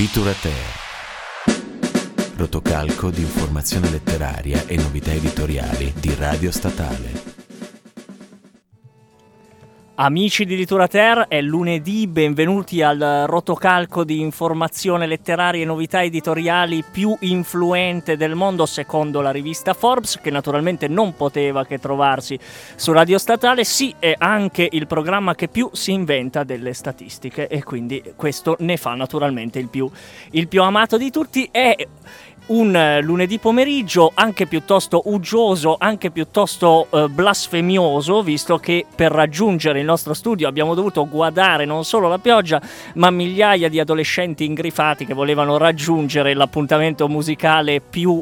Literature. Rotocalco di informazione letteraria e novità editoriali di Radio Statale. Amici di Literature, è lunedì, benvenuti al rotocalco di informazione letteraria e novità editoriali più influente del mondo secondo la rivista Forbes, che naturalmente non poteva che trovarsi su Radio Statale. Sì, è anche il programma che più si inventa delle statistiche e quindi questo ne fa naturalmente il più amato di tutti. È un lunedì pomeriggio anche piuttosto uggioso, anche piuttosto blasfemioso, visto che per raggiungere il nostro studio abbiamo dovuto guardare non solo la pioggia, ma migliaia di adolescenti ingrifati che volevano raggiungere l'appuntamento musicale più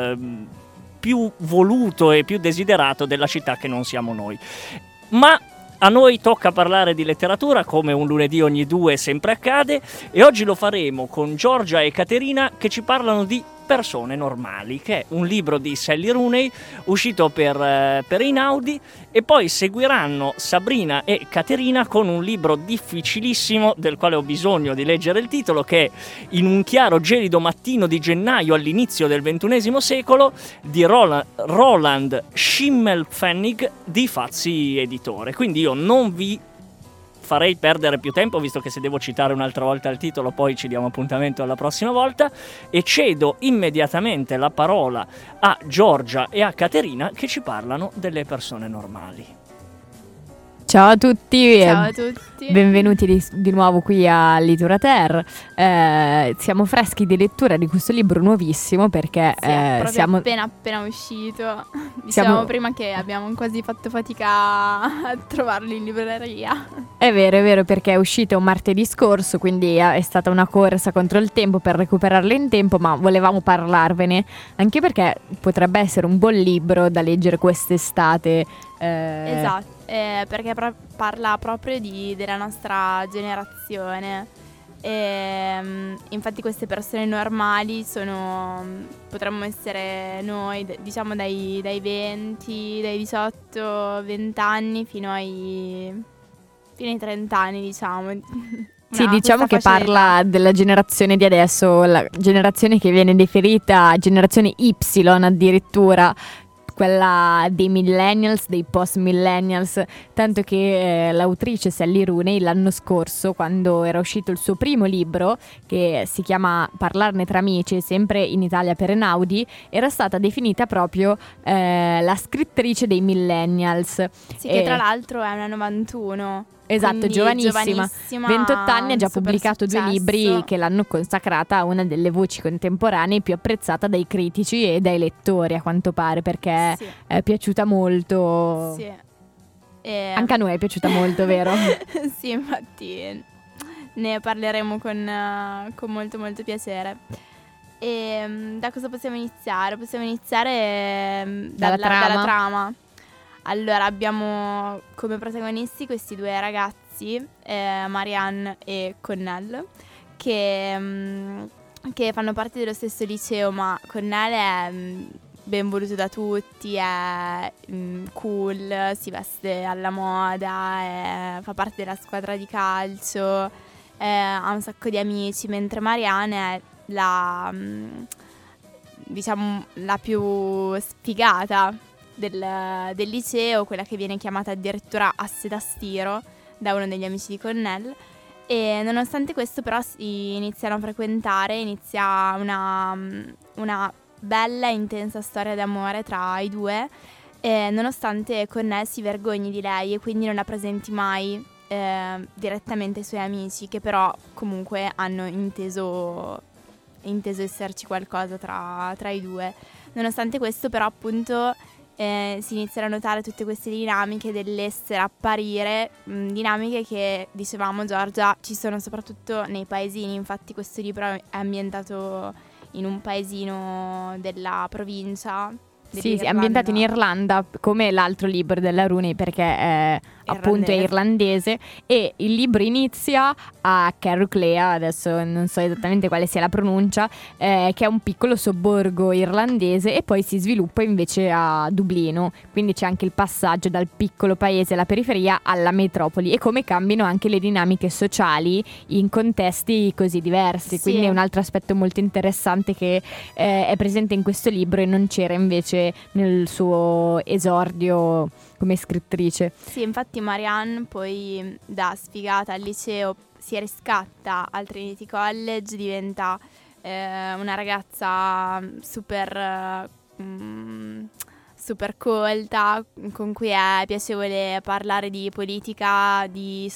voluto e più desiderato della città che non siamo noi. Ma a noi tocca parlare di letteratura, come un lunedì ogni due sempre accade, e oggi lo faremo con Giorgia e Caterina che ci parlano di Persone normali, che è un libro di Sally Rooney uscito per Einaudi, e poi seguiranno Sabrina e Caterina con un libro difficilissimo del quale ho bisogno di leggere il titolo, che è In un chiaro gelido mattino di gennaio all'inizio del XXI secolo di Roland Schimmelpfennig di Fazzi Editore. Quindi io non vi farei perdere più tempo, visto che se devo citare un'altra volta il titolo poi ci diamo appuntamento alla prossima volta, e cedo immediatamente la parola a Giorgia e a Caterina che ci parlano delle persone normali. Ciao a tutti, ciao a tutti. Benvenuti di nuovo qui a Literature. Siamo freschi di lettura di questo libro nuovissimo perché sì, siamo appena uscito. Dicevamo prima che abbiamo quasi fatto fatica a trovarlo in libreria. È vero, perché è uscito martedì scorso, quindi è stata una corsa contro il tempo per recuperarlo in tempo, ma volevamo parlarvene anche perché potrebbe essere un buon libro da leggere quest'estate. Esatto. Perché parla proprio della nostra generazione. Infatti queste persone normali potremmo essere noi, diciamo dai 20, dai 18, 20 anni fino ai 30 anni, diciamo. Sì, diciamo che parla della generazione di adesso, la generazione che viene definita generazione Y addirittura, quella dei millennials, dei post millennials, tanto che l'autrice Sally Rooney l'anno scorso, quando era uscito il suo primo libro che si chiama Parlarne tra amici, sempre in Italia per Einaudi, era stata definita proprio la scrittrice dei millennials. Sì, che tra l'altro è una 91. Esatto, giovanissima, 28 anni, ha già pubblicato successo. 2 libri che l'hanno consacrata a una delle voci contemporanee più apprezzata dai critici e dai lettori, a quanto pare, perché sì, è piaciuta molto. Sì. Anche a noi è piaciuta molto, vero? Sì, infatti ne parleremo con molto molto piacere. E da cosa possiamo iniziare? Possiamo iniziare dalla trama. Allora, abbiamo come protagonisti questi due ragazzi, Marianne e Connell, che fanno parte dello stesso liceo, ma Connell è ben voluto da tutti, è cool, si veste alla moda, fa parte della squadra di calcio, ha un sacco di amici, mentre Marianne è la più sfigata del liceo, quella che viene chiamata addirittura asse da stiro da uno degli amici di Connell. E nonostante questo però si iniziano a frequentare, inizia una bella e intensa storia d'amore tra i due, nonostante Connell si vergogni di lei e quindi non la presenti mai direttamente ai suoi amici, che però comunque hanno inteso esserci qualcosa tra i due. Nonostante questo però appunto si iniziano a notare tutte queste dinamiche dell'essere, apparire, dinamiche che, dicevamo Giorgia, ci sono soprattutto nei paesini. Infatti questo libro è ambientato in un paesino della provincia. Sì, è ambientato in Irlanda, come l'altro libro della Rooney, perché appunto è irlandese, e il libro inizia a Carruclea, adesso non so esattamente quale sia la pronuncia, che è un piccolo sobborgo irlandese, e poi si sviluppa invece a Dublino, quindi c'è anche il passaggio dal piccolo paese alla periferia alla metropoli, e come cambiano anche le dinamiche sociali in contesti così diversi. Sì. Quindi è un altro aspetto molto interessante che è presente in questo libro e non c'era invece nel suo esordio come scrittrice. Sì, infatti Marianne poi da sfigata al liceo si riscatta al Trinity College, diventa una ragazza super colta, con cui è piacevole parlare di politica,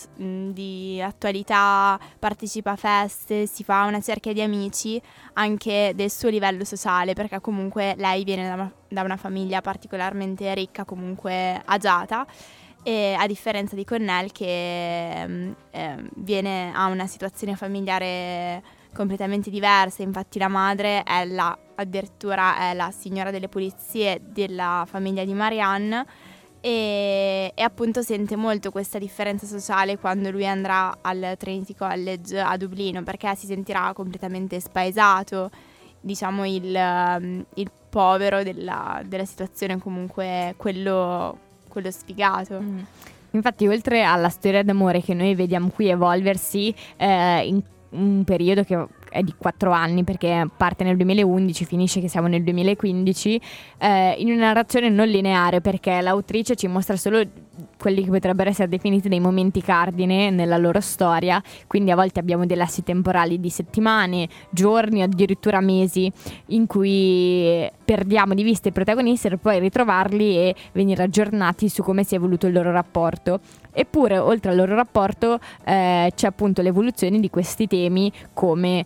di attualità, partecipa a feste, si fa una cerchia di amici anche del suo livello sociale, perché comunque lei viene da una famiglia particolarmente ricca, comunque agiata, e a differenza di Connell che ha una situazione familiare completamente diversa. Infatti la madre addirittura è la signora delle pulizie della famiglia di Marianne, e appunto sente molto questa differenza sociale quando lui andrà al Trinity College a Dublino, perché si sentirà completamente spaesato, diciamo il povero della situazione, comunque quello sfigato. Infatti, oltre alla storia d'amore che noi vediamo qui evolversi in un periodo che è di 4 anni, perché parte nel 2011, finisce che siamo nel 2015, in una narrazione non lineare, perché l'autrice ci mostra solo quelli che potrebbero essere definiti dei momenti cardine nella loro storia, quindi a volte abbiamo dei lassi temporali di settimane, giorni, addirittura mesi, in cui perdiamo di vista i protagonisti per poi ritrovarli e venire aggiornati su come si è evoluto il loro rapporto. Eppure, oltre al loro rapporto, c'è appunto l'evoluzione di questi temi, come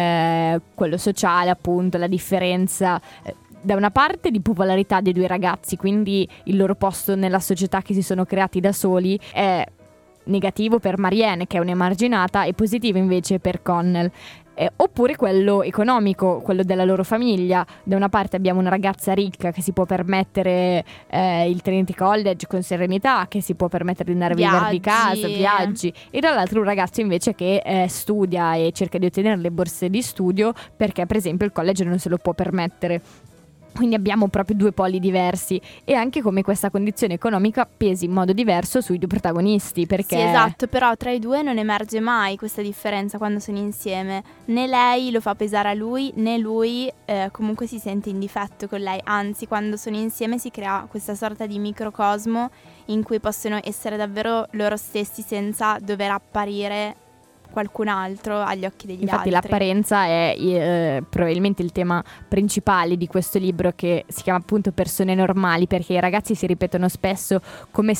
quello sociale, appunto, la differenza da una parte di popolarità dei due ragazzi, quindi il loro posto nella società che si sono creati da soli è negativo per Marianne, che è un'emarginata, e positivo invece per Connell. Oppure quello economico, quello della loro famiglia. Da una parte abbiamo una ragazza ricca che si può permettere il Trinity College con serenità, che si può permettere di andare a vivere di casa, viaggi, e dall'altro un ragazzo invece che studia e cerca di ottenere le borse di studio, perché per esempio il college non se lo può permettere. Quindi abbiamo proprio due poli diversi, e anche come questa condizione economica pesi in modo diverso sui due protagonisti, perché... Sì, esatto, però tra i due non emerge mai questa differenza quando sono insieme. Né lei lo fa pesare a lui, né lui comunque si sente in difetto con lei. Anzi, quando sono insieme si crea questa sorta di microcosmo in cui possono essere davvero loro stessi senza dover apparire qualcun altro agli occhi degli altri. Infatti l'apparenza è probabilmente il tema principale di questo libro, che si chiama appunto Persone normali, perché i ragazzi si ripetono spesso come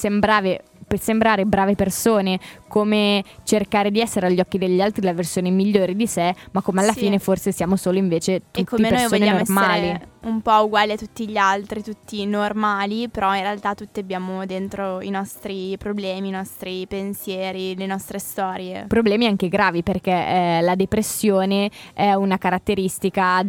per sembrare brave persone, come cercare di essere agli occhi degli altri la versione migliore di sé, ma come alla fine forse siamo solo invece tutti persone normali. E come noi vogliamo essere un po' uguali a tutti gli altri, tutti normali, però in realtà tutti abbiamo dentro i nostri problemi, i nostri pensieri, le nostre storie. Problemi anche gravi, perché la depressione è una caratteristica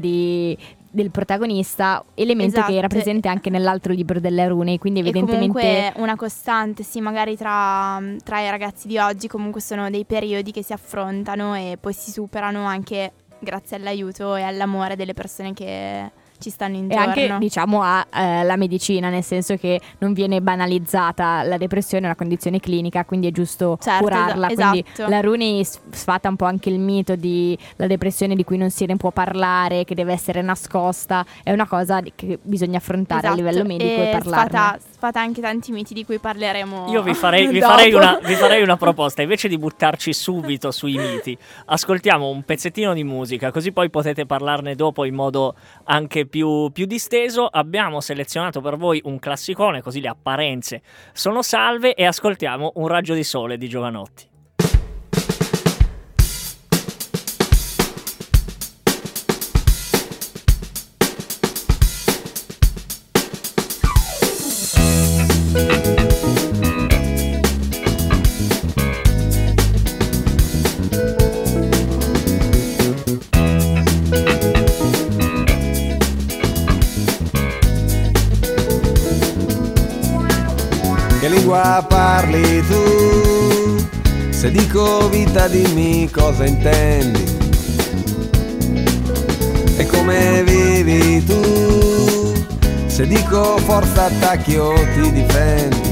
del protagonista, elemento che era presente anche nell'altro libro delle Rune, quindi evidentemente e comunque una costante, sì, magari tra i ragazzi di oggi comunque sono dei periodi che si affrontano e poi si superano anche grazie all'aiuto e all'amore delle persone che ci stanno intorno. E anche diciamo la medicina, nel senso che non viene banalizzata la depressione, è una condizione clinica, quindi è giusto curarla. Quindi la Rooney sfata un po' anche il mito di la depressione di cui non se ne può parlare, che deve essere nascosta. È una cosa che bisogna affrontare a livello medico e parlarne. Sfata anche tanti miti di cui parleremo. Io vi farei una proposta: invece di buttarci subito sui miti, ascoltiamo un pezzettino di musica, così poi potete parlarne dopo in modo anche più disteso. Abbiamo selezionato per voi un classicone, così le apparenze sono salve, e ascoltiamo Un raggio di sole di Jovanotti. Che lingua parli tu? Se dico vita dimmi cosa intendi. E come vivi tu? Se dico forza attacchi o ti difendi.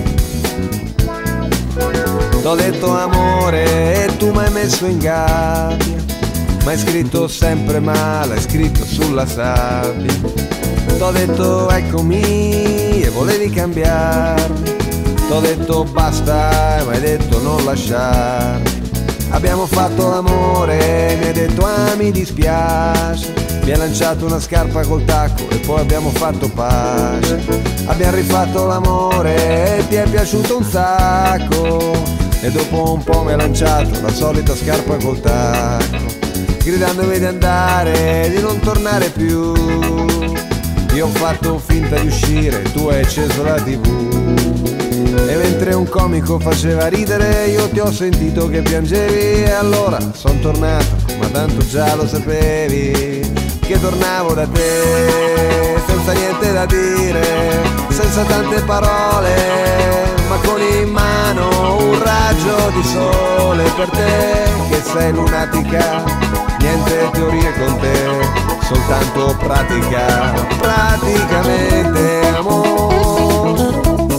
T'ho detto amore e tu m'hai messo in gabbia. M'hai scritto sempre male, hai scritto sulla sabbia. T'ho detto eccomi e volevi cambiarmi. T'ho detto basta e m'hai detto non lasciarmi. Abbiamo fatto l'amore e mi hai detto mi dispiace. Mi hai lanciato una scarpa col tacco e poi abbiamo fatto pace. Abbiamo rifatto l'amore e ti è piaciuto un sacco. E dopo un po' mi hai lanciato la solita scarpa col tacco, gridandomi di andare, di non tornare più. Io ho fatto finta di uscire, tu hai acceso la TV. E mentre un comico faceva ridere io ti ho sentito che piangevi. E allora son tornato, ma tanto già lo sapevi che tornavo da te, senza niente da dire, senza tante parole, ma con in mano un raggio di sole per te, che sei lunatica, niente teorie con te, soltanto pratica, praticamente amore.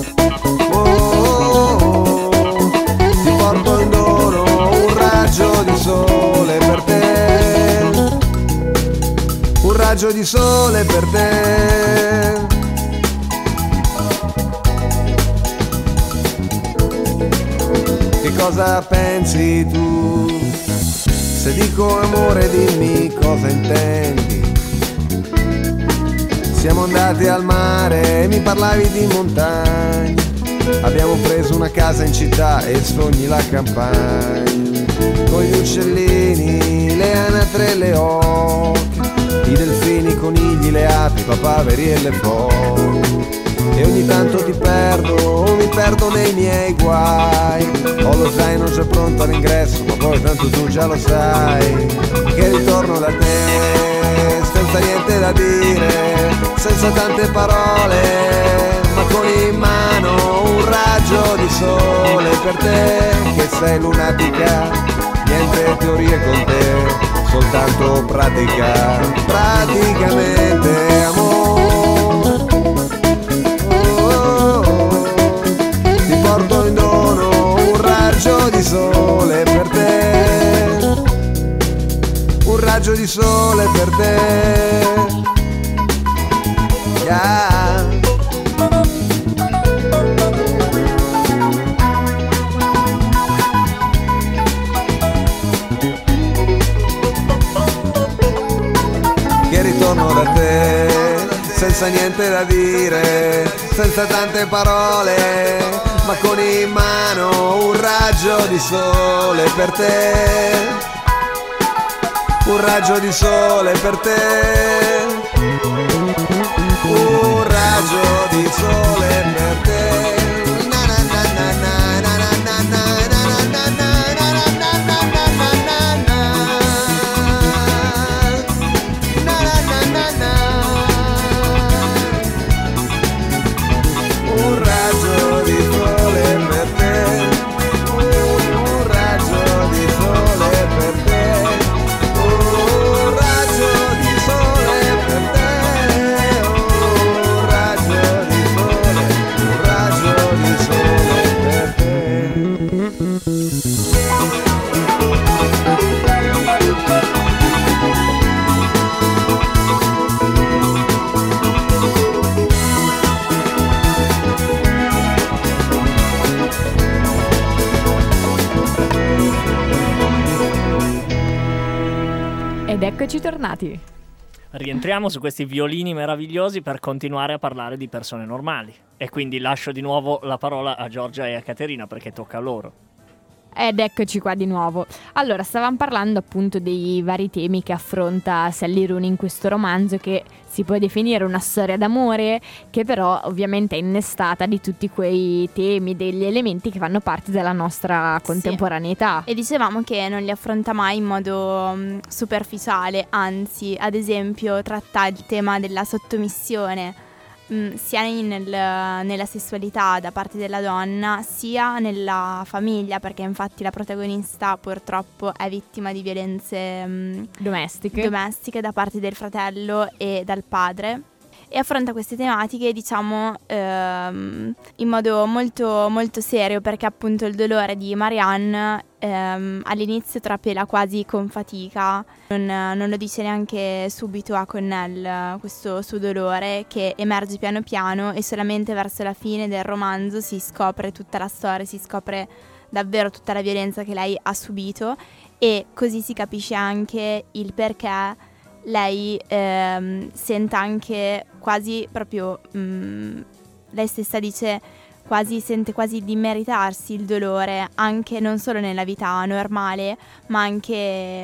Ti porto in dono un raggio di sole per te, un raggio di sole per te. Che cosa pensi tu? Se dico amore dimmi cosa intendi. Siamo andati al mare e mi parlavi di montagna. Abbiamo preso una casa in città e sogni la campagna. Con gli uccellini, le anatre e le oche, i delfini, i conigli, le api, i papaveri e le foche. E ogni tanto ti perdo, mi perdo nei miei guai. Oh lo sai non sei pronto all'ingresso, ma poi tanto tu già lo sai che ritorno da te, senza niente da dire, senza tante parole, ma con in mano un raggio di sole per te, che sei lunatica, niente teorie con te, soltanto pratica, praticamente amore. Ti porto in dono un raggio di sole per te, un raggio di sole per te. Yeah. Che ritorno da te, senza niente da dire, senza tante parole, ma con in mano un raggio di sole per te, un raggio di sole per te, un raggio di sole per te. Ed eccoci tornati. Rientriamo su questi violini meravigliosi per continuare a parlare di persone normali. E quindi lascio di nuovo la parola a Giorgia e a Caterina perché tocca a loro. Ed eccoci qua di nuovo. Allora, stavamo parlando appunto dei vari temi che affronta Sally Rooney in questo romanzo, che si può definire una storia d'amore, che però ovviamente è innestata di tutti quei temi, degli elementi che fanno parte della nostra contemporaneità. E dicevamo che non li affronta mai in modo superficiale, anzi, ad esempio, tratta il tema della sottomissione sia nella sessualità da parte della donna, sia nella famiglia, perché infatti la protagonista purtroppo è vittima di violenze domestiche da parte del fratello e dal padre, e affronta queste tematiche, diciamo, in modo molto, molto serio, perché appunto il dolore di Marianne all'inizio trapela quasi con fatica, non lo dice neanche subito a Connell questo suo dolore, che emerge piano piano, e solamente verso la fine del romanzo si scopre tutta la storia, si scopre davvero tutta la violenza che lei ha subito, e così si capisce anche il perché lei senta anche quasi proprio, lei stessa dice, sente quasi di meritarsi il dolore, anche non solo nella vita normale, ma anche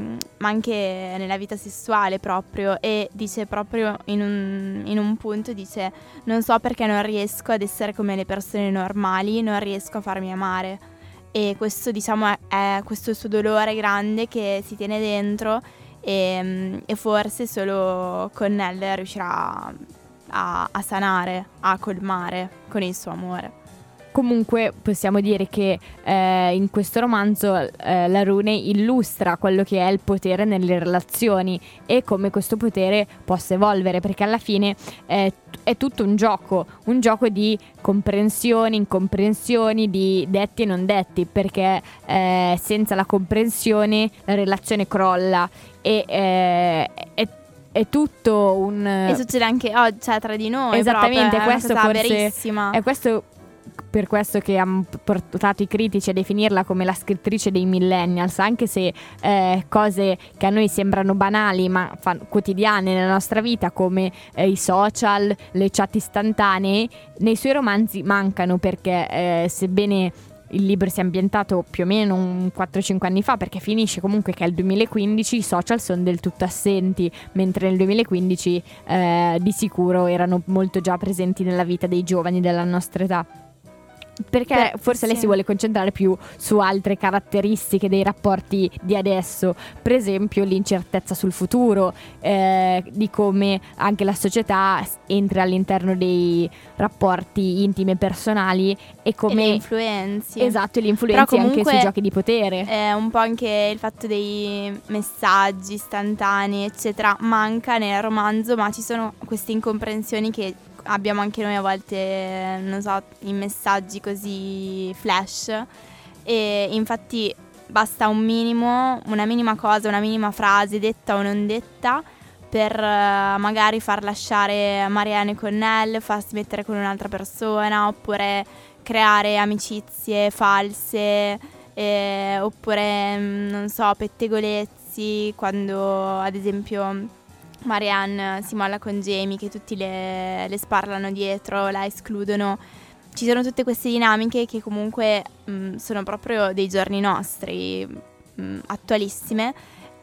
nella vita sessuale proprio, e dice proprio in un punto, dice: non so perché non riesco ad essere come le persone normali, non riesco a farmi amare. E questo, diciamo, è questo suo dolore grande che si tiene dentro, e forse solo Connell riuscirà a sanare, a colmare con il suo amore. Comunque possiamo dire che in questo romanzo la Rune illustra quello che è il potere nelle relazioni e come questo potere possa evolvere, perché alla fine è tutto un gioco di comprensioni, incomprensioni, di detti e non detti, perché senza la comprensione la relazione crolla, e è tutto un... E succede anche oggi, cioè, tra di noi. Esattamente, proprio, questo è una cosa forse verissima. è questo, per questo che hanno portato i critici a definirla come la scrittrice dei millennials, anche se cose che a noi sembrano banali ma quotidiane nella nostra vita, come i social, le chat istantanee, nei suoi romanzi mancano, perché sebbene il libro sia ambientato più o meno 4-5 anni fa, perché finisce comunque che è il 2015, i social sono del tutto assenti, mentre nel 2015 di sicuro erano molto già presenti nella vita dei giovani della nostra età. Perché forse lei si vuole concentrare più su altre caratteristiche dei rapporti di adesso, per esempio l'incertezza sul futuro, di come anche la società entra all'interno dei rapporti intimi e personali, e come le influenzi. Esatto, e le influenze anche sui giochi di potere. È un po' anche il fatto dei messaggi istantanei, eccetera, manca nel romanzo, ma ci sono queste incomprensioni che abbiamo anche noi a volte, non so, in messaggi così flash, e infatti basta una minima cosa, una minima frase detta o non detta per magari far lasciare Marianne e Connell, farsi mettere con un'altra persona, oppure creare amicizie false, oppure non so, pettegolezzi, quando ad esempio Marianne si molla con Jamie, che tutti le sparlano dietro, la escludono. Ci sono tutte queste dinamiche che comunque sono proprio dei giorni nostri, attualissime,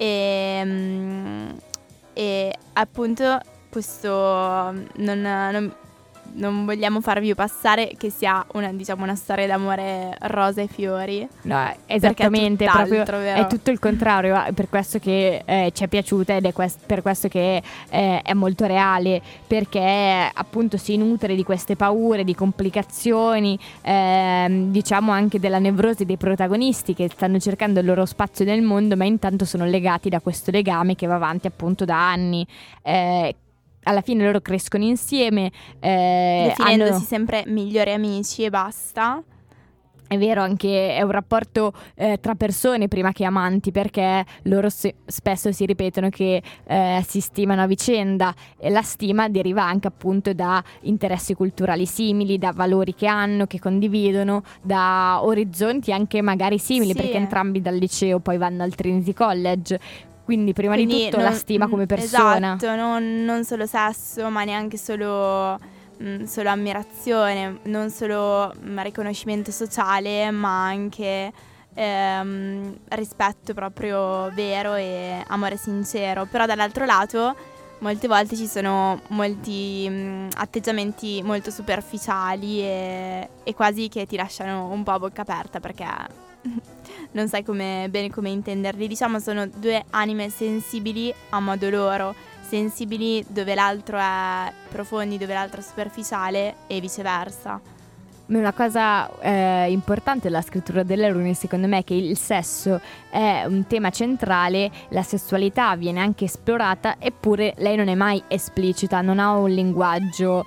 e appunto questo non vogliamo farvi passare che sia una storia d'amore rosa e fiori. No, esattamente, proprio è tutto il contrario, per questo che ci è piaciuta, ed è per questo che è molto reale, perché appunto si nutre di queste paure, di complicazioni, diciamo anche della nevrosi dei protagonisti, che stanno cercando il loro spazio nel mondo, ma intanto sono legati da questo legame che va avanti appunto da anni. Alla fine loro crescono insieme, definendosi sempre migliori amici e basta. È vero, anche è un rapporto tra persone prima che amanti, perché loro spesso si ripetono che si stimano a vicenda, e la stima deriva anche appunto da interessi culturali simili, da valori che hanno, che condividono, da orizzonti anche magari simili, perché entrambi dal liceo poi vanno al Trinity College. Quindi prima di tutto la stima come persona. Esatto, non solo sesso, ma neanche solo ammirazione, non solo riconoscimento sociale, ma anche rispetto proprio vero e amore sincero. Però dall'altro lato molte volte ci sono molti atteggiamenti molto superficiali e quasi che ti lasciano un po' a bocca aperta, perché non sai bene come intenderli. Diciamo sono due anime sensibili a modo loro, sensibili dove l'altro è profondi, dove l'altro è superficiale e viceversa. Una cosa importante della scrittura delle rune secondo me è che il sesso è un tema centrale, la sessualità viene anche esplorata, eppure lei non è mai esplicita, non ha un linguaggio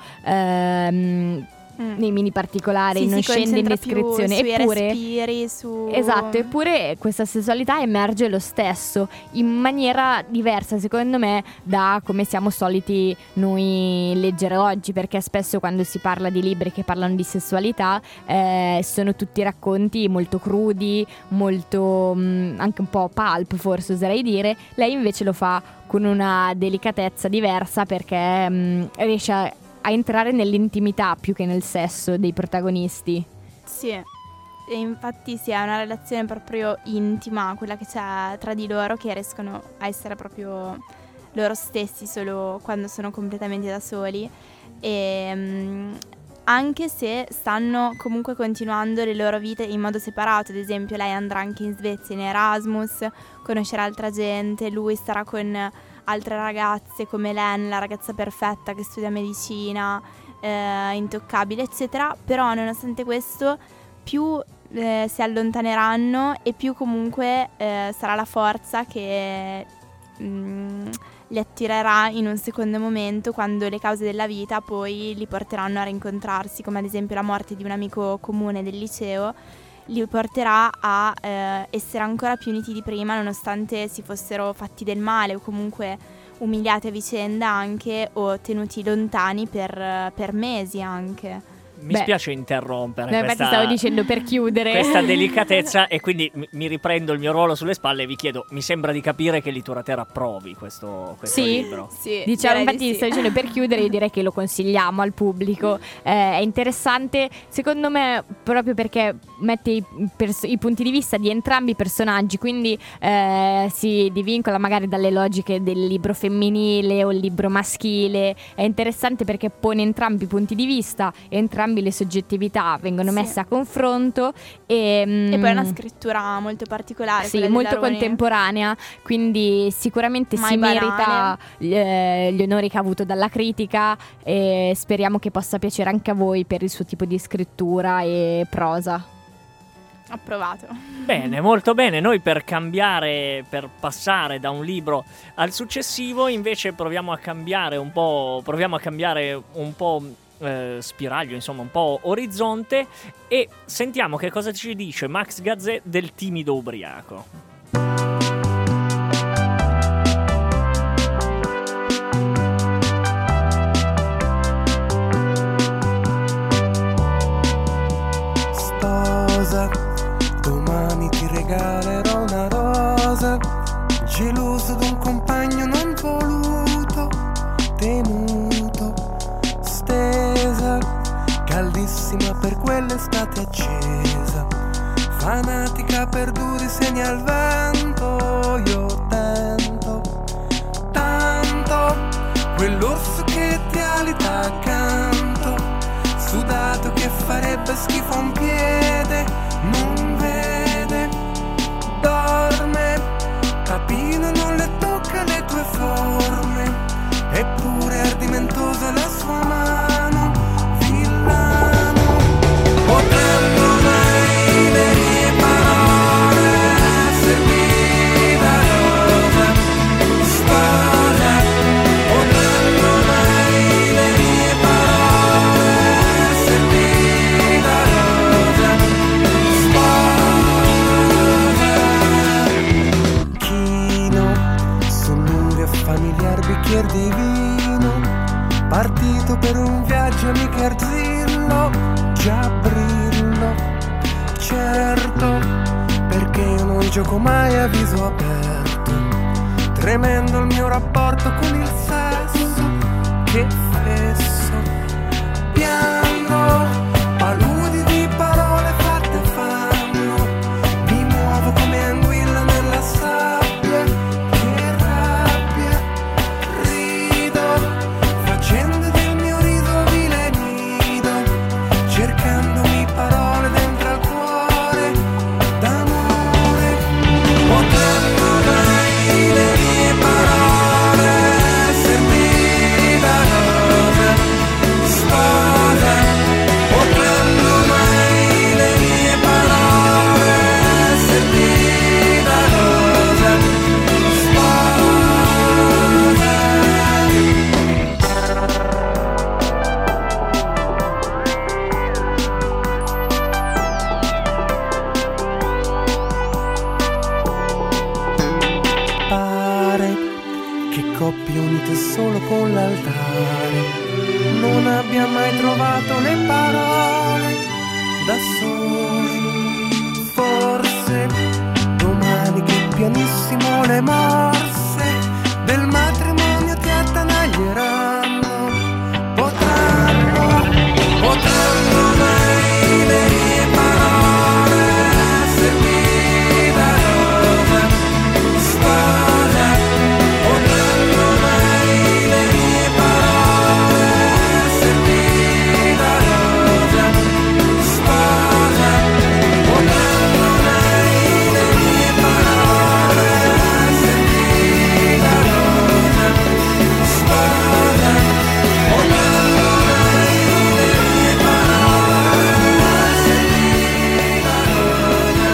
nei mini particolari, non scende in descrizione, sui eppure respiri, esatto, eppure questa sessualità emerge lo stesso in maniera diversa secondo me da come siamo soliti noi leggere oggi, perché spesso quando si parla di libri che parlano di sessualità sono tutti racconti molto crudi, molto anche un po' pulp forse oserei dire. Lei invece lo fa con una delicatezza diversa, perché riesce a entrare nell'intimità più che nel sesso dei protagonisti. Sì, e infatti sì, è una relazione proprio intima, quella che c'è tra di loro, che riescono a essere proprio loro stessi solo quando sono completamente da soli. E anche se stanno comunque continuando le loro vite in modo separato, ad esempio lei andrà anche in Svezia in Erasmus, conoscerà altra gente, lui starà con altre ragazze come Len, la ragazza perfetta che studia medicina, intoccabile eccetera, però nonostante questo più si allontaneranno e più comunque sarà la forza che li attirerà in un secondo momento, quando le cause della vita poi li porteranno a rincontrarsi, come ad esempio la morte di un amico comune del liceo li porterà a essere ancora più uniti di prima, nonostante si fossero fatti del male o comunque umiliati a vicenda anche, o tenuti lontani per mesi anche. Mi spiace interrompere infatti stavo dicendo per chiudere questa delicatezza, e quindi mi riprendo il mio ruolo sulle spalle e vi chiedo, mi sembra di capire che Literatura approvi questo libro. Sì, diciamo, infatti stavo dicendo per chiudere, io direi che lo consigliamo al pubblico, è interessante secondo me proprio perché mette i punti di vista di entrambi i personaggi, quindi si divincola magari dalle logiche del libro femminile o il libro maschile. È interessante perché pone entrambi i punti di vista, entrambi le soggettività vengono messe a confronto e poi è una scrittura molto particolare, sì, molto contemporanea, quindi sicuramente si merita gli onori che ha avuto dalla critica, e speriamo che possa piacere anche a voi per il suo tipo di scrittura e prosa. Approvato. Bene, molto bene. Noi per passare da un libro al successivo invece proviamo a cambiare un po' spiraglio, insomma un po' orizzonte, e sentiamo che cosa ci dice Max Gazzè del Timido ubriaco. Sposa, domani ti regalerò una rosa, geloso d'un compagno non voluto, temuto, stesa, caldissima per quell'estate accesa, fanatica per duri segni al vento. Io tento tanto quell'orso che ti alita accanto, sudato che farebbe schifo a un piede, non vede, dorme, tapino non le tocca le tue forme, eppure ardimentosa la sua mano, villano. Potranno mai le mie parole servire a rosa, sposa. Potranno mai le mie parole servire a rosa, sposa. Chino, sul lungo e familiar bicchier di vino, partito per un viaggio mica arzillo, già brillo, certo, perché io non gioco mai a viso aperto, tremendo il mio rapporto con il sesso, che fesso, piango, paludi di parole fatte fanno, mi muovo come anguilla nella sabbia, che rabbia, rido, facendo del mio riso vile nido, cercandomi parole dentro al cuore, d'amore. con l'altare, non abbia mai trovato le parole da soli. Forse domani che pianissimo le morse del matrimonio ti attanaglieranno, potranno mai le mie parole servirmi da rosa, sposa, potranno mai le mie parole servirmi da rosa, sposa, potranno mai le mie parole servirmi da rosa, sposa, potranno mai le mie parole servirmi da rosa,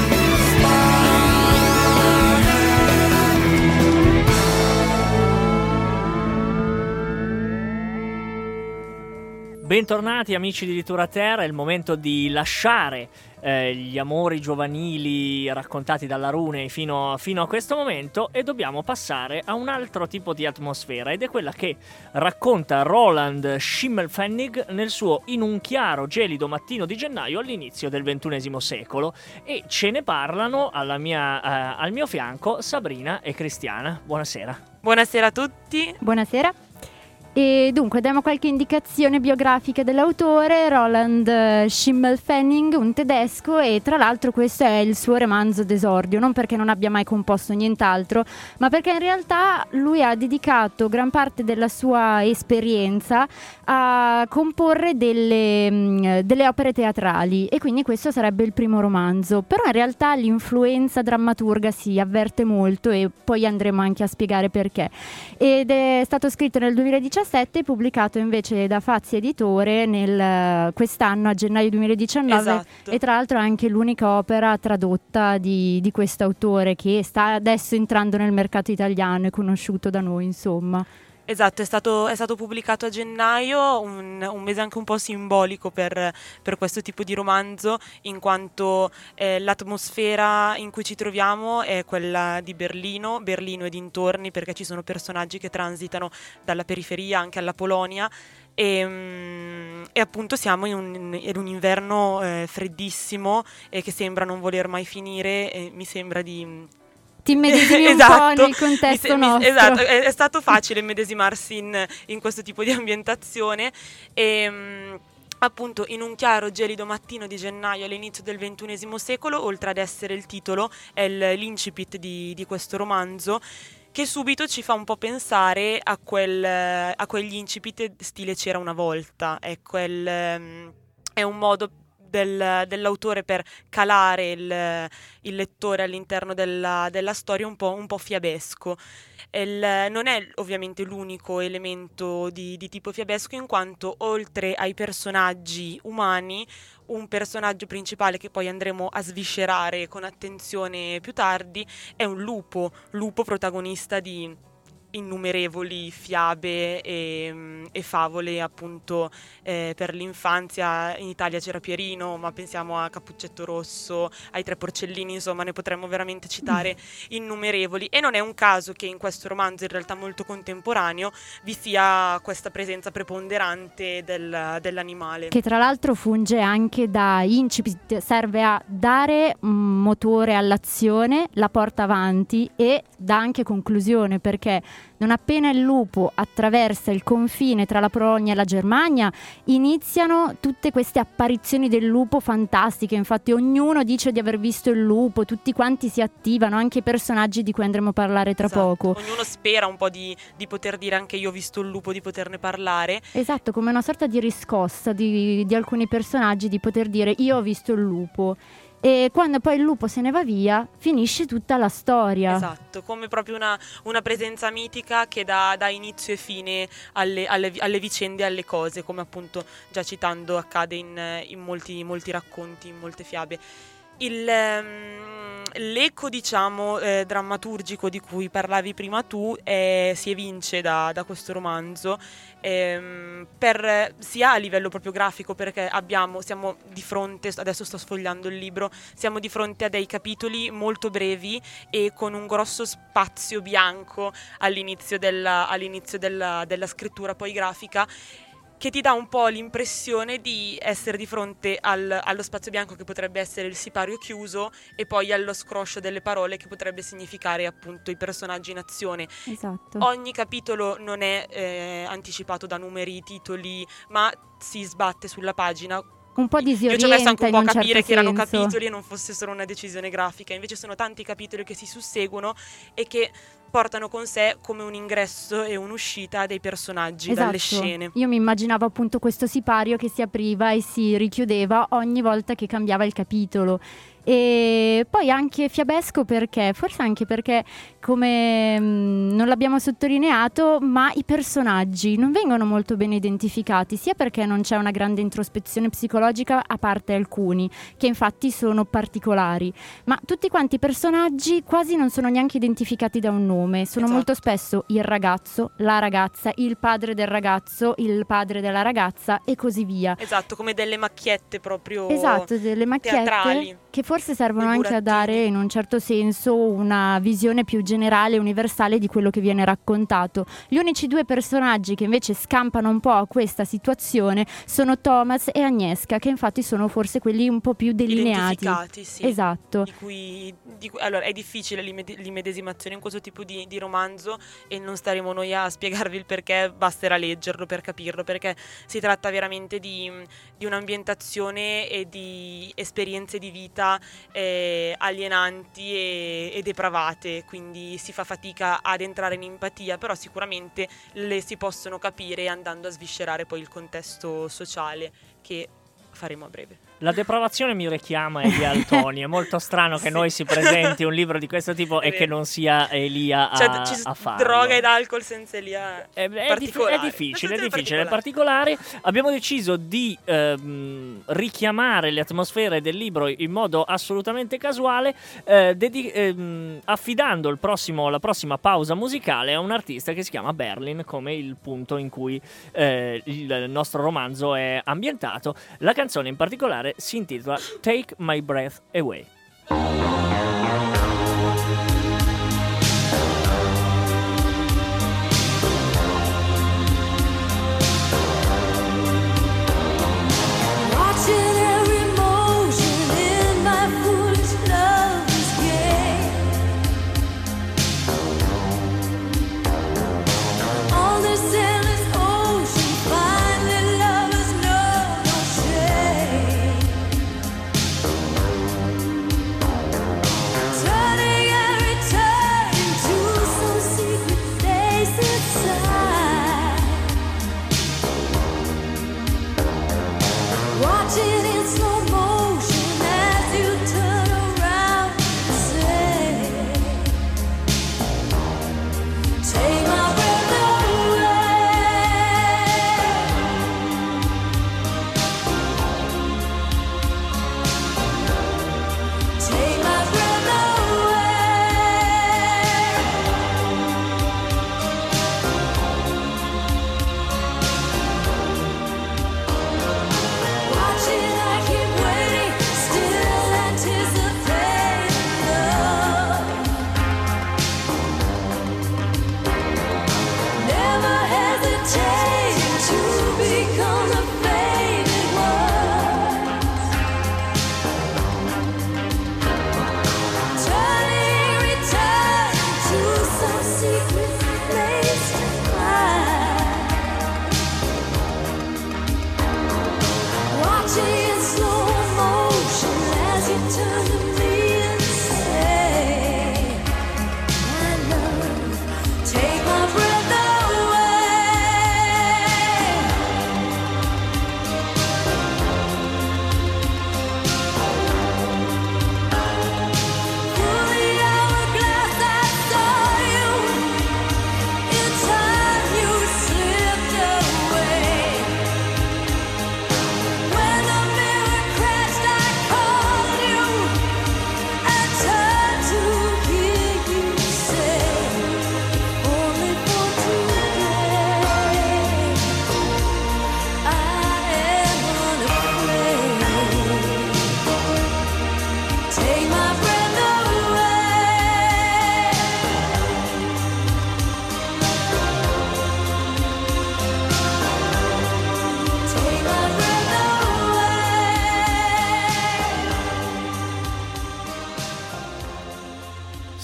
Bentornati amici di Ritura Terra, è il momento di lasciare gli amori giovanili raccontati dalla Rune fino a questo momento e dobbiamo passare a un altro tipo di atmosfera, ed è quella che racconta Roland Schimmelpfennig nel suo In un chiaro gelido mattino di gennaio all'inizio del XXI secolo, e ce ne parlano al mio fianco Sabrina e Cristiana. Buonasera. Buonasera a tutti. Buonasera. E dunque diamo qualche indicazione biografica dell'autore. Roland Schimmelpfennig, un tedesco, e tra l'altro questo è il suo romanzo d'esordio, non perché non abbia mai composto nient'altro, ma perché in realtà lui ha dedicato gran parte della sua esperienza a comporre delle opere teatrali, e quindi questo sarebbe il primo romanzo. Però in realtà l'influenza drammaturga si avverte molto, e poi andremo anche a spiegare perché. Ed è stato scritto nel 2017 e pubblicato invece da Fazzi Editore quest'anno a gennaio 2019. Esatto. E tra l'altro è anche l'unica opera tradotta di questo autore, che sta adesso entrando nel mercato italiano, è conosciuto da noi, insomma. Esatto, è stato pubblicato a gennaio, un mese anche un po' simbolico per questo tipo di romanzo, in quanto l'atmosfera in cui ci troviamo è quella di Berlino e dintorni, perché ci sono personaggi che transitano dalla periferia anche alla Polonia, e appunto siamo in un inverno freddissimo e che sembra non voler mai finire, e mi sembra di... Ti immedesimi esatto, un po' nel contesto nostro. Esatto, è stato facile immedesimarsi in questo tipo di ambientazione, e appunto In un chiaro gelido mattino di gennaio all'inizio del XXI secolo, oltre ad essere il titolo, è l'incipit di questo romanzo, che subito ci fa un po' pensare a quegli incipit stile C'era una volta. Ecco, è un modo dell'autore per calare il lettore all'interno della storia un po' fiabesco. Non è ovviamente l'unico elemento di tipo fiabesco, in quanto oltre ai personaggi umani, un personaggio principale che poi andremo a sviscerare con attenzione più tardi è un lupo protagonista di innumerevoli fiabe e favole, appunto, per l'infanzia. In Italia c'era Pierino, ma pensiamo a Cappuccetto Rosso, ai Tre Porcellini, insomma ne potremmo veramente citare innumerevoli, e non è un caso che in questo romanzo, in realtà molto contemporaneo, vi sia questa presenza preponderante dell'animale, che tra l'altro funge anche da incipit, serve a dare motore all'azione, la porta avanti e dà anche conclusione, perché non appena il lupo attraversa il confine tra la Polonia e la Germania, iniziano tutte queste apparizioni del lupo fantastiche. Infatti ognuno dice di aver visto il lupo, tutti quanti si attivano, anche i personaggi di cui andremo a parlare tra poco. Ognuno spera un po' di poter dire anche io ho visto il lupo, di poterne parlare. Esatto, come una sorta di riscossa di alcuni personaggi, di poter dire io ho visto il lupo. E quando poi il lupo se ne va via, finisce tutta la storia. Esatto, come proprio una presenza mitica che dà inizio e fine alle vicende e alle cose, come appunto, già citando, accade in molti racconti, in molte fiabe. l'eco, diciamo, drammaturgico di cui parlavi prima tu si evince da questo romanzo, sia a livello proprio grafico, perché siamo di fronte, adesso sto sfogliando il libro, siamo di fronte a dei capitoli molto brevi e con un grosso spazio bianco all'inizio della scrittura poi grafica, che ti dà un po' l'impressione di essere di fronte allo spazio bianco, che potrebbe essere il sipario chiuso, e poi allo scroscio delle parole, che potrebbe significare appunto i personaggi in azione. Esatto. Ogni capitolo non è anticipato da numeri, titoli, ma si sbatte sulla pagina. Un po' disorienta. Io ci ho messo anche un po' a capire certo che erano senso. capitoli e non fosse solo una decisione grafica. Invece sono tanti capitoli che si susseguono e che portano con sé come un ingresso e un'uscita dei personaggi dalle scene. Io mi immaginavo appunto questo sipario che si apriva e si richiudeva ogni volta che cambiava il capitolo. E poi anche fiabesco, perché forse anche perché, come non l'abbiamo sottolineato, ma i personaggi non vengono molto ben identificati, sia perché non c'è una grande introspezione psicologica, a parte alcuni che infatti sono particolari, ma tutti quanti i personaggi quasi non sono neanche identificati da un nome. Sono molto spesso il ragazzo, la ragazza, il padre del ragazzo, il padre della ragazza e così via. Esatto, come delle macchiette proprio delle macchiette teatrali, che forse servono anche a dare in un certo senso una visione più generale e universale di quello che viene raccontato. Gli unici due personaggi che invece scampano un po' a questa situazione sono Thomas e Agnieszka, che infatti sono forse quelli un po' più delineati. Identificati, sì. Esatto. Allora, è difficile l'immedesimazione in questo tipo di romanzo, e non staremo noi a spiegarvi il perché, basterà leggerlo per capirlo, perché si tratta veramente di un'ambientazione e di esperienze di vita alienanti e depravate, quindi si fa fatica ad entrare in empatia, però sicuramente le si possono capire andando a sviscerare poi il contesto sociale, che faremo a breve. La depravazione mi richiama Elia Altoni. È molto strano che noi si presenti un libro di questo tipo e che non sia Elia a farlo. Droga ed alcol senza Elia è difficile, è particolare. Abbiamo deciso di richiamare le atmosfere del libro in modo assolutamente casuale, affidando la prossima pausa musicale a un artista che si chiama Berlin, come il punto in cui il nostro romanzo è ambientato. La canzone in particolare si intitola Take My Breath Away. When the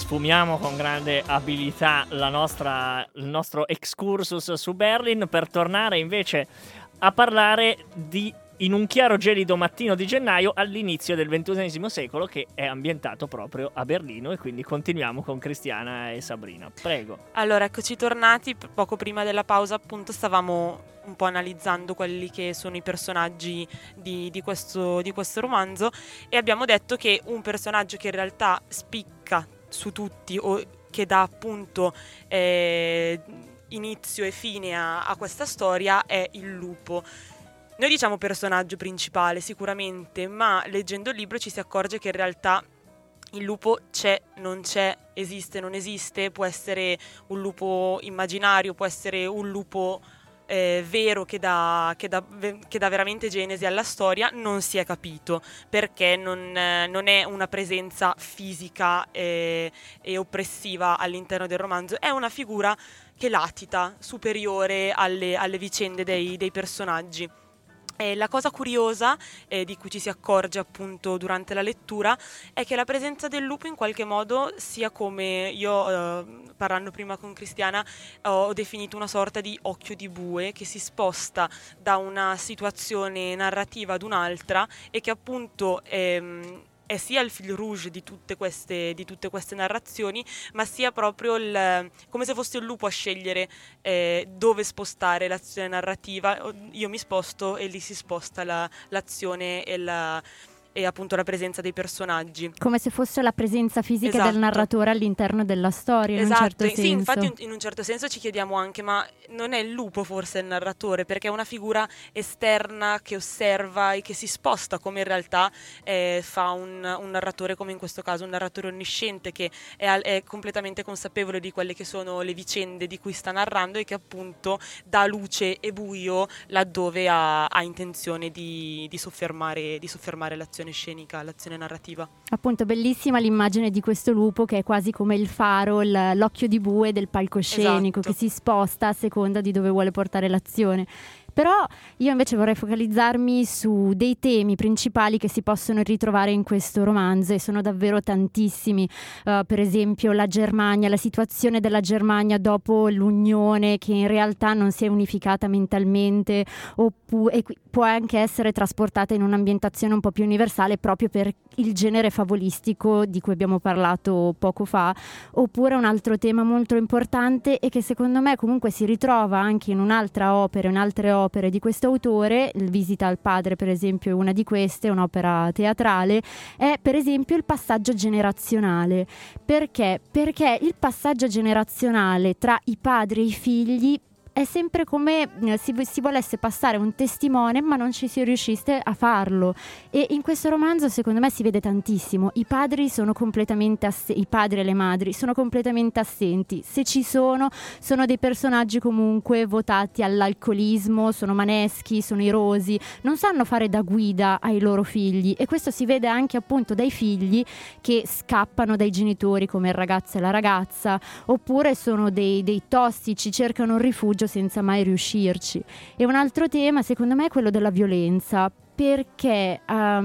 sfumiamo con grande abilità il nostro excursus su Berlin per tornare invece a parlare di In un chiaro gelido mattino di gennaio all'inizio del XXI secolo, che è ambientato proprio a Berlino, e quindi continuiamo con Cristiana e Sabrina. Prego. Allora, eccoci tornati. Poco prima della pausa, appunto, stavamo un po' analizzando quelli che sono i personaggi di questo romanzo, e abbiamo detto che un personaggio che in realtà spicca su tutti, o che dà appunto inizio e fine a questa storia, è il lupo. Noi diciamo personaggio principale sicuramente, ma leggendo il libro ci si accorge che in realtà il lupo c'è, non c'è, esiste, non esiste, può essere un lupo immaginario, può essere un lupo vero che dà veramente genesi alla storia. Non si è capito perché non è una presenza fisica e oppressiva all'interno del romanzo, è una figura che latita, superiore alle vicende dei personaggi. La cosa curiosa di cui ci si accorge appunto durante la lettura è che la presenza del lupo in qualche modo sia, come io parlando prima con Cristiana ho definito, una sorta di occhio di bue che si sposta da una situazione narrativa ad un'altra, e che appunto è sia il fil rouge di tutte queste narrazioni, ma sia proprio come se fosse il lupo a scegliere dove spostare l'azione narrativa. Io mi sposto e lì si sposta l'azione e appunto la presenza dei personaggi. Come se fosse la presenza fisica Esatto. del narratore all'interno della storia, in un certo senso. Sì, infatti in un certo senso ci chiediamo anche, ma non è il lupo forse il narratore, perché è una figura esterna che osserva e che si sposta, come in realtà fa un narratore, come in questo caso un narratore onnisciente che è completamente consapevole di quelle che sono le vicende di cui sta narrando, e che appunto dà luce e buio laddove ha intenzione di soffermare l'azione scenica, l'azione narrativa. Appunto, bellissima l'immagine di questo lupo che è quasi come il faro, l'occhio di bue del palcoscenico, Esatto. che si sposta a seconda di dove vuole portare l'azione. Però io invece vorrei focalizzarmi su dei temi principali che si possono ritrovare in questo romanzo, e sono davvero tantissimi. Per esempio la Germania, la situazione della Germania dopo l'Unione, che in realtà non si è unificata mentalmente, e può anche essere trasportata in un'ambientazione un po' più universale proprio per il genere favolistico di cui abbiamo parlato poco fa. Oppure un altro tema molto importante, e che secondo me comunque si ritrova anche in un'altre opere di questo autore, il Visita al padre per esempio è una di queste, un'opera teatrale, è per esempio il passaggio generazionale. Perché? Perché il passaggio generazionale tra i padri e i figli è sempre come si volesse passare un testimone, ma non ci si riuscisse a farlo. E in questo romanzo secondo me si vede tantissimo. I padri sono completamente i padri e le madri sono completamente assenti. Se ci sono dei personaggi comunque votati all'alcolismo, sono maneschi, sono irosi, non sanno fare da guida ai loro figli, e questo si vede anche appunto dai figli che scappano dai genitori, come il ragazzo e la ragazza, oppure sono dei tossici, cercano un rifugio senza mai riuscirci. E un altro tema secondo me è quello della violenza, perché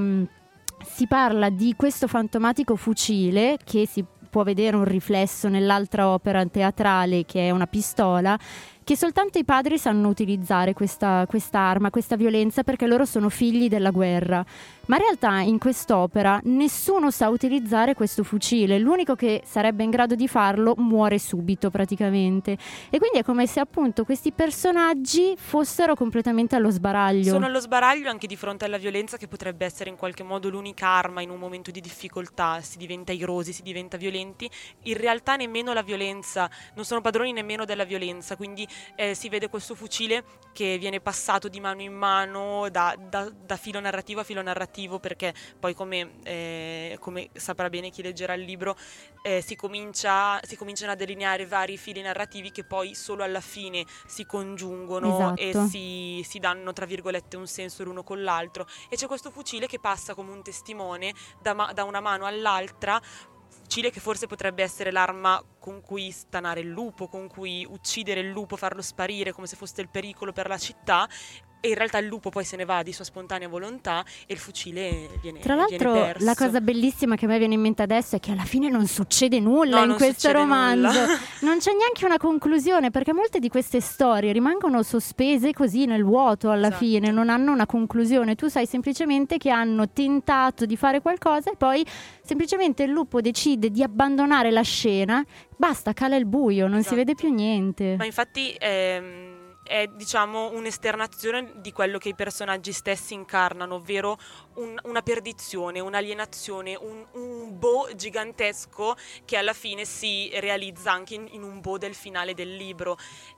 si parla di questo fantomatico fucile che si può vedere un riflesso nell'altra opera teatrale, che è una pistola, che soltanto i padri sanno utilizzare questa arma, questa violenza, perché loro sono figli della guerra. Ma in realtà in quest'opera nessuno sa utilizzare questo fucile, l'unico che sarebbe in grado di farlo muore subito praticamente, e quindi è come se appunto questi personaggi fossero completamente allo sbaraglio. Sono allo sbaraglio anche di fronte alla violenza, che potrebbe essere in qualche modo l'unica arma in un momento di difficoltà. Si diventa irosi, si diventa violenti. In realtà nemmeno la violenza, non sono padroni nemmeno della violenza, quindi si vede questo fucile che viene passato di mano in mano, da filo narrativo a filo narrativo, perché poi come saprà bene chi leggerà il libro, si cominciano a delineare vari fili narrativi che poi solo alla fine si congiungono. Esatto. E si danno tra virgolette un senso l'uno con l'altro, e c'è questo fucile che passa come un testimone da una mano all'altra, fucile che forse potrebbe essere l'arma con cui stanare il lupo, con cui uccidere il lupo, farlo sparire come se fosse il pericolo per la città, e in realtà il lupo poi se ne va di sua spontanea volontà e il fucile viene Tra l'altro viene perso. la cosa bellissima che a me viene in mente adesso è che alla fine non succede nulla No, in non questo succede romanzo. nulla. Non c'è neanche una conclusione, perché molte di queste storie rimangono sospese così nel vuoto alla Esatto. fine, non hanno una conclusione. Tu sai semplicemente che hanno tentato di fare qualcosa e poi semplicemente il lupo decide di abbandonare la scena, basta, cala il buio, non si Esatto. vede più niente. Ma infatti è diciamo un'esternazione di quello che i personaggi stessi incarnano, ovvero una perdizione, un'alienazione, un boh gigantesco che alla fine si realizza anche in un boh del finale del libro.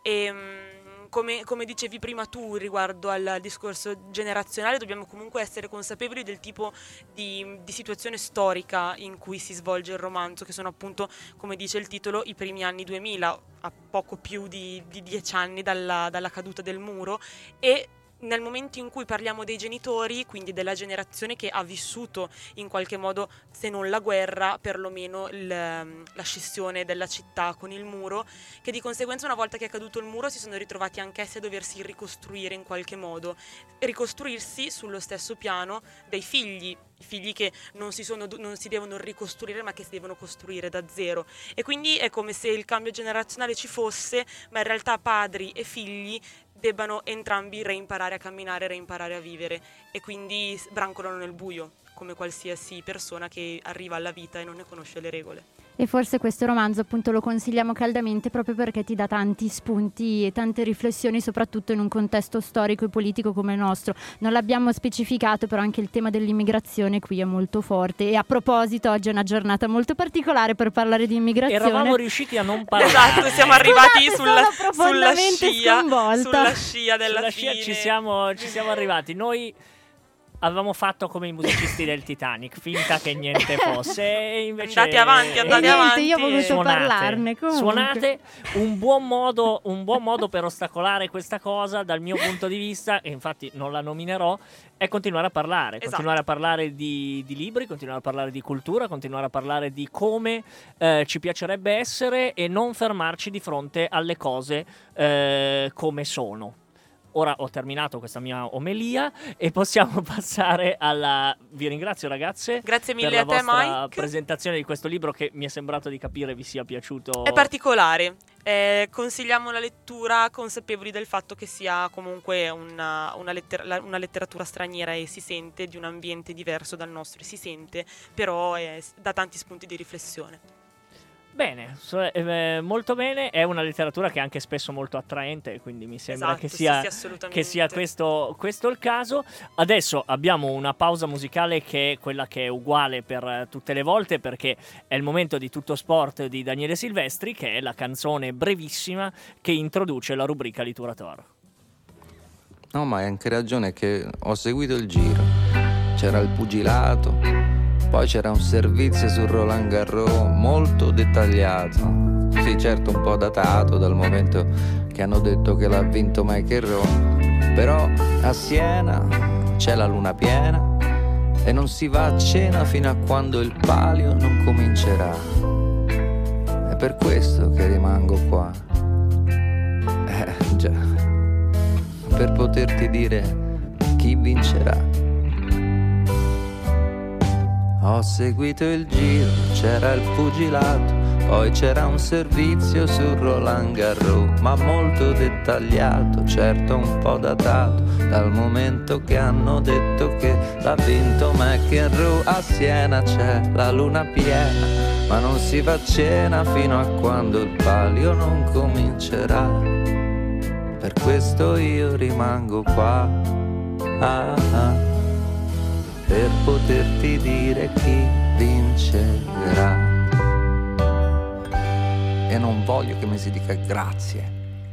Come dicevi prima tu riguardo al discorso generazionale, dobbiamo comunque essere consapevoli del tipo di situazione storica in cui si svolge il romanzo, che sono appunto, come dice il titolo, i primi anni 2000, a poco più di 10 anni dalla caduta del muro, e nel momento in cui parliamo dei genitori, quindi della generazione che ha vissuto in qualche modo, se non la guerra, perlomeno la scissione della città con il muro, che di conseguenza una volta che è caduto il muro si sono ritrovati anch'essi a doversi ricostruire in qualche modo, ricostruirsi sullo stesso piano dei figli che non si devono ricostruire ma che si devono costruire da zero, e quindi è come se il cambio generazionale ci fosse, ma in realtà padri e figli debbano entrambi reimparare a camminare, reimparare a vivere, e quindi brancolano nel buio come qualsiasi persona che arriva alla vita e non ne conosce le regole. E forse questo romanzo appunto lo consigliamo caldamente proprio perché ti dà tanti spunti e tante riflessioni, soprattutto in un contesto storico e politico come il nostro. Non l'abbiamo specificato, però anche il tema dell'immigrazione qui è molto forte, e a proposito oggi è una giornata molto particolare per parlare di immigrazione. Eravamo riusciti a non parlare. Esatto, siamo arrivati Scusate, sulla sono profondamente sconvolta. sulla scia della Sulla fine. scia ci siamo arrivati. Noi avevamo fatto come i musicisti del Titanic, finta che niente fosse, e invece Andate avanti, andate niente, avanti. io ho voluto Suonate, parlarne comunque. suonate. Un buon modo per ostacolare questa cosa dal mio punto di vista, e infatti non la nominerò, è continuare a parlare. Esatto. Continuare a parlare di libri, continuare a parlare di cultura, continuare a parlare di come ci piacerebbe essere, e non fermarci di fronte alle cose come sono. Ora ho terminato questa mia omelia e possiamo passare alla... Vi ringrazio ragazze. Grazie mille per la a te, vostra Mike. presentazione di questo libro, che mi è sembrato di capire vi sia piaciuto. È particolare. Consigliamo la lettura consapevoli del fatto che sia comunque una letteratura straniera, e si sente di un ambiente diverso dal nostro, e si sente, però dà tanti spunti di riflessione. Bene, molto bene. È una letteratura che è anche spesso molto attraente, quindi mi sembra Esatto, che sì, sia, sì, assolutamente. che sia questo il caso. Adesso abbiamo una pausa musicale che è quella che è uguale per tutte le volte, perché è il momento di Tutto Sport di Daniele Silvestri, che è la canzone brevissima che introduce la rubrica Literator. No, ma hai anche ragione, che ho seguito il giro. C'era il pugilato, poi c'era un servizio su Roland Garros molto dettagliato. Sì, certo, un po' datato dal momento che hanno detto che l'ha vinto Michael Rowe. Però a Siena c'è la luna piena e non si va a cena fino a quando il palio non comincerà. È per questo che rimango qua. Già, per poterti dire chi vincerà. Ho seguito il giro, c'era il pugilato, poi c'era un servizio su Roland Garros, ma molto dettagliato, certo un po' datato, dal momento che hanno detto che l'ha vinto McEnroe. A Siena c'è la luna piena, ma non si va a cena fino a quando il palio non comincerà. Per questo io rimango qua, per poterti dire chi vincerà. E non voglio che mi si dica grazie.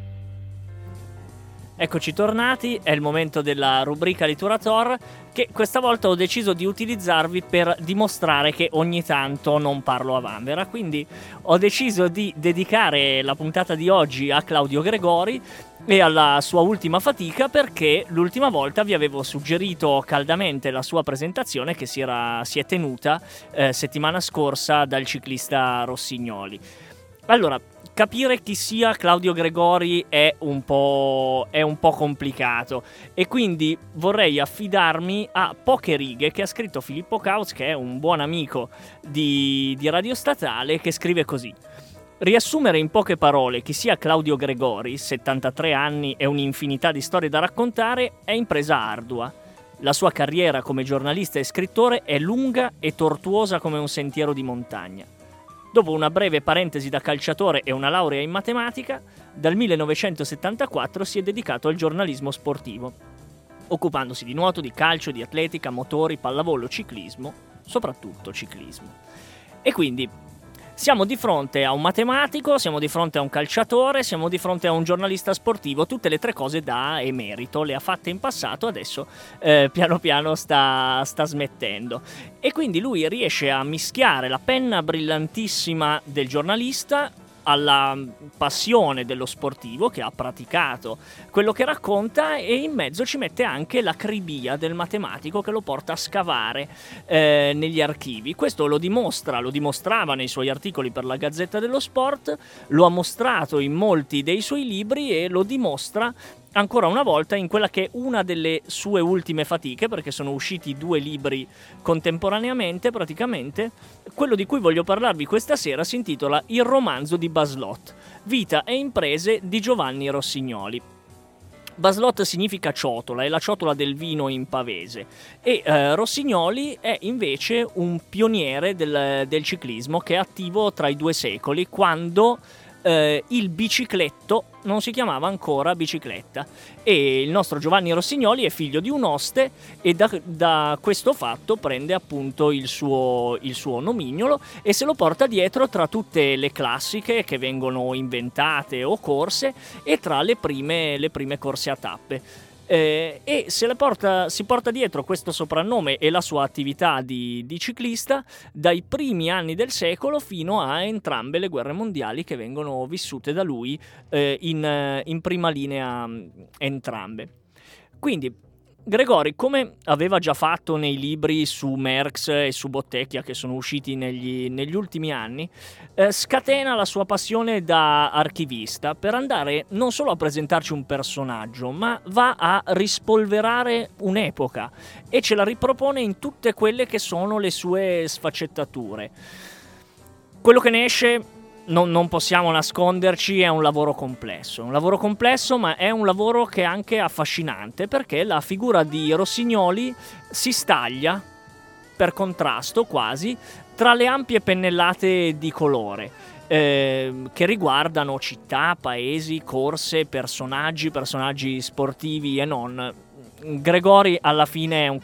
Eccoci tornati, è il momento della rubrica Literator, che questa volta ho deciso di utilizzarvi per dimostrare che ogni tanto non parlo a vanvera, quindi ho deciso di dedicare la puntata di oggi a Claudio Gregori e alla sua ultima fatica, perché l'ultima volta vi avevo suggerito caldamente la sua presentazione che si è tenuta settimana scorsa dal ciclista Rossignoli. Allora, capire chi sia Claudio Gregori è un po' complicato, e quindi vorrei affidarmi a poche righe che ha scritto Filippo Kautz, che è un buon amico di Radio Statale, che scrive così: riassumere in poche parole chi sia Claudio Gregori, 73 anni e un'infinità di storie da raccontare, è impresa ardua. La sua carriera come giornalista e scrittore è lunga e tortuosa come un sentiero di montagna. Dopo una breve parentesi da calciatore e una laurea in matematica, dal 1974 si è dedicato al giornalismo sportivo, occupandosi di nuoto, di calcio, di atletica, motori, pallavolo, ciclismo, soprattutto ciclismo. E quindi siamo di fronte a un matematico, siamo di fronte a un calciatore, siamo di fronte a un giornalista sportivo, tutte le tre cose da emerito, le ha fatte in passato, adesso piano piano sta smettendo. E quindi lui riesce a mischiare la penna brillantissima del giornalista alla passione dello sportivo, che ha praticato quello che racconta, e in mezzo ci mette anche l'acribia del matematico che lo porta a scavare negli archivi. Questo lo dimostrava nei suoi articoli per la Gazzetta dello Sport, lo ha mostrato in molti dei suoi libri e lo dimostra ancora una volta in quella che è una delle sue ultime fatiche, perché sono usciti 2 libri contemporaneamente praticamente. Quello di cui voglio parlarvi questa sera si intitola Il romanzo di Baslot, vita e imprese di Giovanni Rossignoli. Baslot significa ciotola, è la ciotola del vino in pavese, e Rossignoli è invece un pioniere del ciclismo che è attivo tra i 2 secoli, quando il bicicletto non si chiamava ancora bicicletta, e il nostro Giovanni Rossignoli è figlio di un oste e da questo fatto prende appunto il suo nomignolo e se lo porta dietro tra tutte le classiche che vengono inventate o corse e tra le prime corse a tappe. E si porta dietro questo soprannome e la sua attività di ciclista dai primi anni del secolo fino a entrambe le guerre mondiali, che vengono vissute da lui in prima linea entrambe. Quindi Gregori, come aveva già fatto nei libri su Merckx e su Bottecchia che sono usciti negli ultimi anni, scatena la sua passione da archivista per andare non solo a presentarci un personaggio, ma va a rispolverare un'epoca e ce la ripropone in tutte quelle che sono le sue sfaccettature. Quello che ne esce, non possiamo nasconderci, è un lavoro complesso, ma è un lavoro che è anche affascinante, perché la figura di Rossignoli si staglia, per contrasto quasi, tra le ampie pennellate di colore che riguardano città, paesi, corse, personaggi sportivi e non. Gregori alla fine è un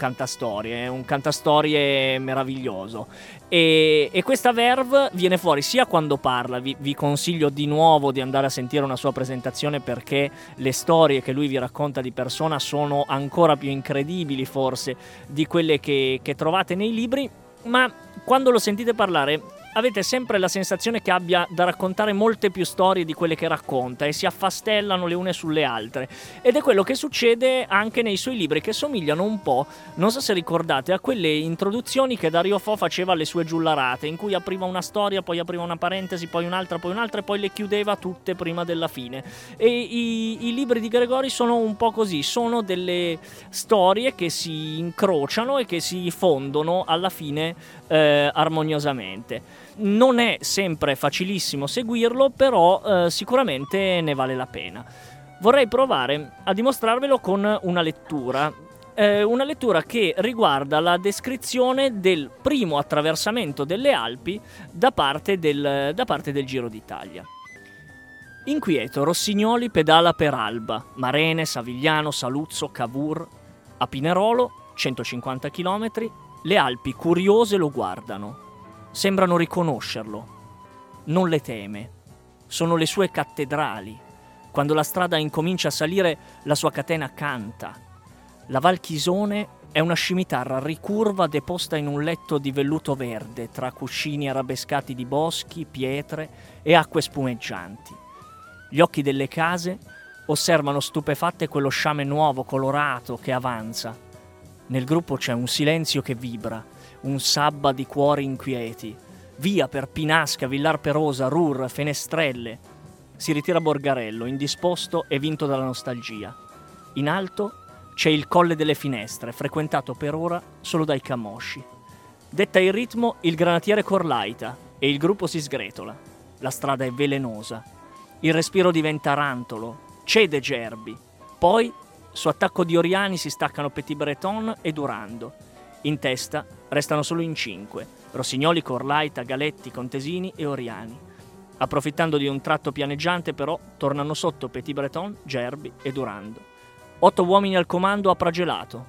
cantastorie meraviglioso e questa verve viene fuori sia quando parla. Vi consiglio di nuovo di andare a sentire una sua presentazione, perché le storie che lui vi racconta di persona sono ancora più incredibili forse di quelle che trovate nei libri, ma quando lo sentite parlare avete sempre la sensazione che abbia da raccontare molte più storie di quelle che racconta e si affastellano le une sulle altre, ed è quello che succede anche nei suoi libri, che somigliano un po', non so se ricordate, a quelle introduzioni che Dario Fo faceva alle sue giullarate, in cui apriva una storia, poi apriva una parentesi, poi un'altra e poi le chiudeva tutte prima della fine. E i libri di Gregori sono un po' così, sono delle storie che si incrociano e che si fondono alla fine armoniosamente. Non è sempre facilissimo seguirlo, però sicuramente ne vale la pena. Vorrei provare a dimostrarvelo con una lettura che riguarda la descrizione del primo attraversamento delle Alpi da parte del Giro d'Italia. Inquieto, Rossignoli pedala per Alba, Marene, Savigliano, Saluzzo, Cavour. A Pinerolo, 150 km, le Alpi curiose lo guardano. Sembrano riconoscerlo. Non le teme. Sono le sue cattedrali. Quando la strada incomincia a salire, la sua catena canta. La Val Chisone è una scimitarra ricurva deposta in un letto di velluto verde tra cuscini arabescati di boschi, pietre e acque spumeggianti. Gli occhi delle case osservano stupefatte quello sciame nuovo, colorato, che avanza. Nel gruppo c'è un silenzio che vibra, un sabba di cuori inquieti. Via per Pinasca, Villar Perosa, Rur, Fenestrelle. si ritira Borgarello, indisposto e vinto dalla nostalgia. In alto c'è il Colle delle Finestre, frequentato per ora solo dai camosci. Detta il ritmo il granatiere Corlaita e il gruppo si sgretola. La strada è velenosa. Il respiro diventa rantolo. Cede Gerbi. Poi, su attacco di Oriani, si staccano Petit Breton e Durando. In testa restano solo in 5: Rossignoli, Corlaita, Galetti, Contesini e Oriani. Approfittando di un tratto pianeggiante, però, tornano sotto Petit Breton, Gerbi e Durando. 8 uomini al comando a Pragelato,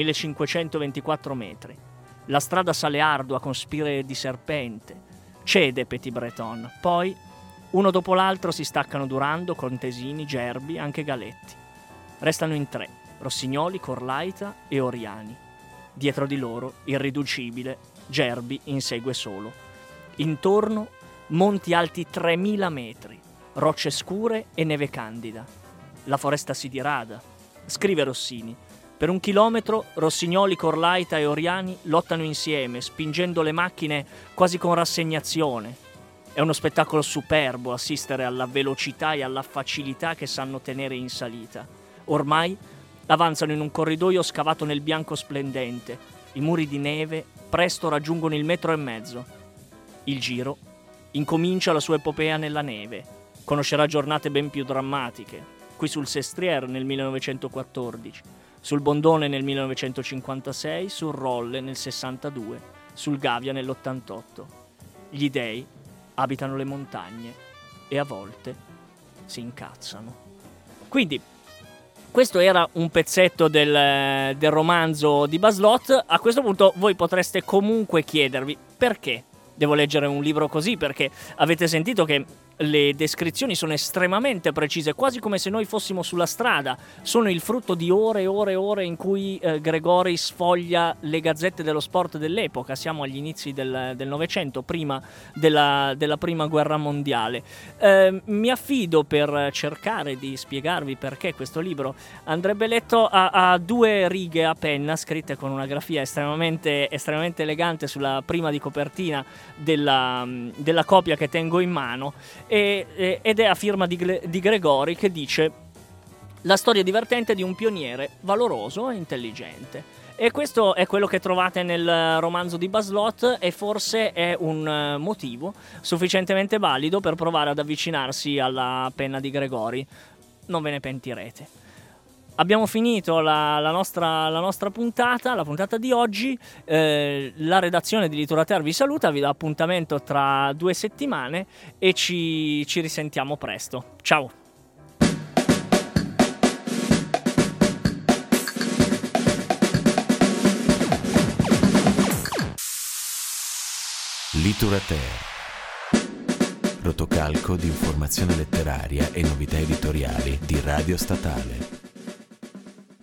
1524 metri. La strada sale ardua con spire di serpente. Cede Petit Breton. Poi, uno dopo l'altro, si staccano Durando, Contesini, Gerbi, anche Galetti. Restano in 3: Rossignoli, Corlaita e Oriani. Dietro di loro, irriducibile, Gerbi insegue solo. Intorno, monti alti 3000 metri, rocce scure e neve candida. La foresta si dirada. Scrive Rossini: per 1 chilometro Rossignoli, Corlaita e Oriani lottano insieme, spingendo le macchine quasi con rassegnazione. È uno spettacolo superbo assistere alla velocità e alla facilità che sanno tenere in salita. Ormai avanzano in un corridoio scavato nel bianco splendente. I muri di neve presto raggiungono il 1,5 metri. Il Giro incomincia la sua epopea nella neve. Conoscerà giornate ben più drammatiche. Qui sul Sestriere nel 1914, sul Bondone nel 1956, sul Rolle nel 62, sul Gavia nell'88. Gli dei abitano le montagne e a volte si incazzano. Quindi questo era un pezzetto del romanzo di Buzz Lott. A questo punto voi potreste comunque chiedervi: perché devo leggere un libro così? Perché avete sentito che le descrizioni sono estremamente precise, quasi come se noi fossimo sulla strada. Sono il frutto di ore e ore e ore in cui Gregori sfoglia le gazzette dello sport dell'epoca. Siamo agli inizi del Novecento, prima della prima guerra mondiale. Mi affido per cercare di spiegarvi perché questo libro andrebbe letto a 2 righe a penna, scritte con una grafia estremamente elegante sulla prima di copertina della copia che tengo in mano. Ed è a firma di Gregori, che dice: la storia divertente di un pioniere valoroso e intelligente. E questo è quello che trovate nel romanzo di Buzz Lott, e forse è un motivo sufficientemente valido per provare ad avvicinarsi alla penna di Gregori. Non ve ne pentirete. Abbiamo finito la nostra puntata, la puntata di oggi. La redazione di Literature vi saluta, vi dà appuntamento tra 2 settimane e ci risentiamo presto. Ciao! Literature. Rotocalco di informazione letteraria e novità editoriali di Radio Statale.